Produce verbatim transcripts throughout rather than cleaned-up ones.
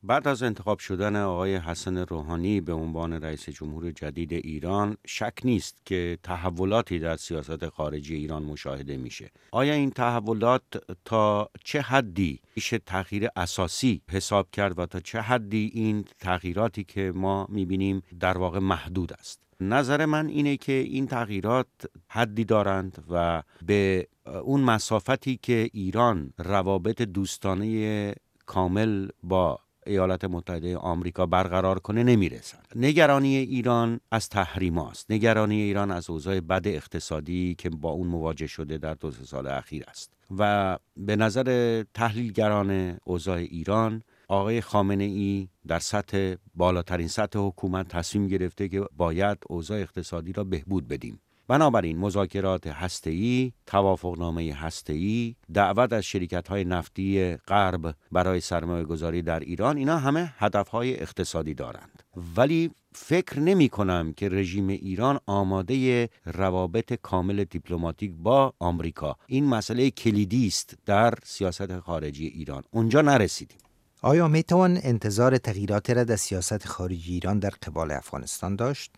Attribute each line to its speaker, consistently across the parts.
Speaker 1: بعد از انتخاب شدن آقای حسن روحانی به عنوان رئیس جمهور جدید ایران، شک نیست که تحولاتی در سیاست خارجی ایران مشاهده میشه. آیا این تحولات تا چه حدی میشه تغییر اساسی حساب کرد و تا چه حدی این تغییراتی که ما میبینیم در واقع محدود است؟ نظر من اینه که این تغییرات حدی دارند و به اون مسافتی که ایران روابط دوستانه کامل با ایالات متحده آمریکا برقرار کنه نمیرسن. نگرانی ایران از تحریم است. نگرانی ایران از اوضاع بد اقتصادی که با اون مواجه شده در دو سه سال اخیر است و به نظر تحلیلگران اوضاع ایران، آقای خامنه ای در سطح بالاترین سطح حکومت تصمیم گرفته که باید اوضاع اقتصادی را بهبود بدیم. بنابراین مذاکرات هسته‌ای، توافقنامه هسته‌ای، دعوت از شرکت‌های نفتی غرب برای سرمایه‌گذاری در ایران، اینا همه هدف‌های اقتصادی دارند. ولی فکر نمی‌کنم که رژیم ایران آماده روابط کامل دیپلماتیک با آمریکا. این مسئله کلیدی است در سیاست خارجی ایران. اونجا نرسیدیم.
Speaker 2: آیا میتوان انتظار تغییراتی را در سیاست خارجی ایران در قبال افغانستان داشت؟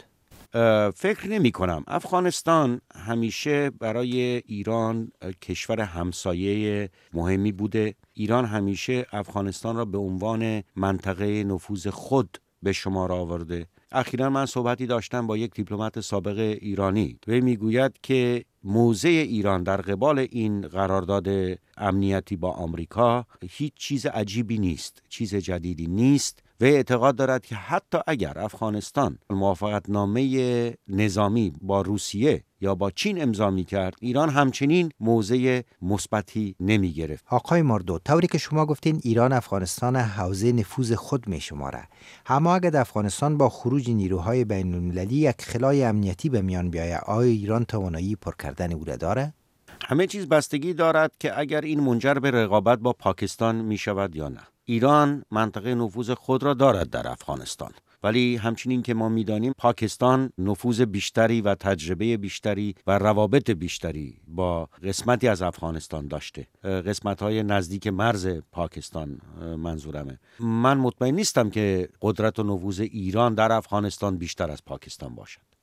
Speaker 1: فکر نمی کنم. افغانستان همیشه برای ایران کشور همسایه مهمی بوده. ایران همیشه افغانستان را به عنوان منطقه نفوذ خود به شمار آورده. اخیراً من صحبتی داشتم با یک دیپلمات سابق ایرانی و میگوید که موضع ایران در قبال این قرارداد امنیتی با آمریکا هیچ چیز عجیبی نیست، چیز جدیدی نیست و اعتقاد دارد که حتی اگر افغانستان موافقتنامه نظامی با روسیه یا با چین امضا می‌کرد، ایران همچنین موضع مثبتی نمی‌گرفت.
Speaker 2: آقای ماردو، طوری که شما گفتین ایران افغانستان حوزه نفوذ خود می‌شماره، اما اگر افغانستان با خروج نیروهای بین‌المللی یک خلای امنیتی به میان بیاید، آیا ایران توانایی پر کردن او را داره؟
Speaker 1: همه چیز بستگی دارد که اگر این منجر به رقابت با پاکستان می شود یا نه. ایران منطقه نفوذ خود را دارد در افغانستان، ولی همچنین که ما می‌دانیم پاکستان نفوذ بیشتری و تجربه بیشتری و روابط بیشتری با قسمتی از افغانستان داشته، قسمت‌های نزدیک مرز پاکستان منظورمه. من مطمئن نیستم که قدرت و نفوذ ایران در افغانستان بیشتر از پاکستان باشد.